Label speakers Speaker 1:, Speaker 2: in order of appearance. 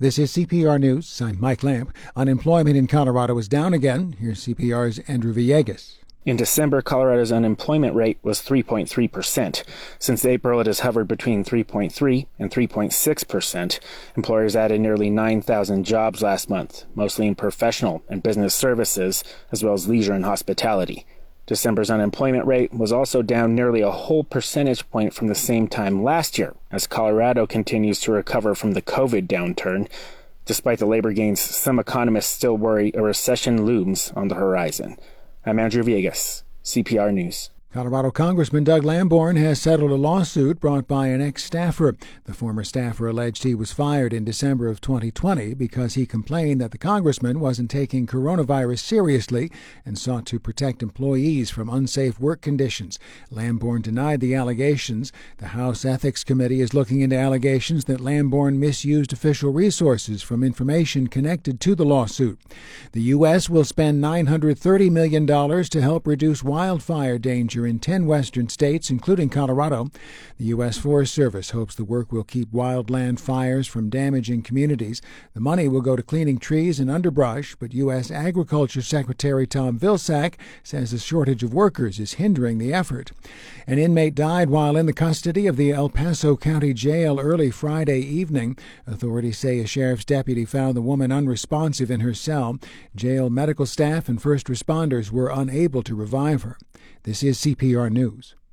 Speaker 1: This is CPR News. I'm Mike Lamp. Unemployment in Colorado is down again. Here's CPR's Andrew Villegas.
Speaker 2: In December, Colorado's unemployment rate was 3.3%. Since April, it has hovered between 3.3 and 3.6%. Employers added nearly 9,000 jobs last month, mostly in professional and business services, as well as leisure and hospitality. December's unemployment rate was also down nearly a whole percentage point from the same time last year, as Colorado continues to recover from the COVID downturn. Despite the labor gains, some economists still worry a recession looms on the horizon. I'm Andrew Villegas, CPR News.
Speaker 1: Colorado Congressman Doug Lamborn has settled a lawsuit brought by an ex-staffer. The former staffer alleged he was fired in December of 2020 because he complained that the congressman wasn't taking coronavirus seriously and sought to protect employees from unsafe work conditions. Lamborn denied the allegations. The House Ethics Committee is looking into allegations that Lamborn misused official resources from information connected to the lawsuit. The U.S. will spend $930 million to help reduce wildfire danger in 10 western states, including Colorado. The U.S. Forest Service hopes the work will keep wildland fires from damaging communities. The money will go to cleaning trees and underbrush, but U.S. Agriculture Secretary Tom Vilsack says a shortage of workers is hindering the effort. An inmate died while in the custody of the El Paso County Jail early Friday evening. Authorities say a sheriff's deputy found the woman unresponsive in her cell. Jail medical staff and first responders were unable to revive her. This is CPR News.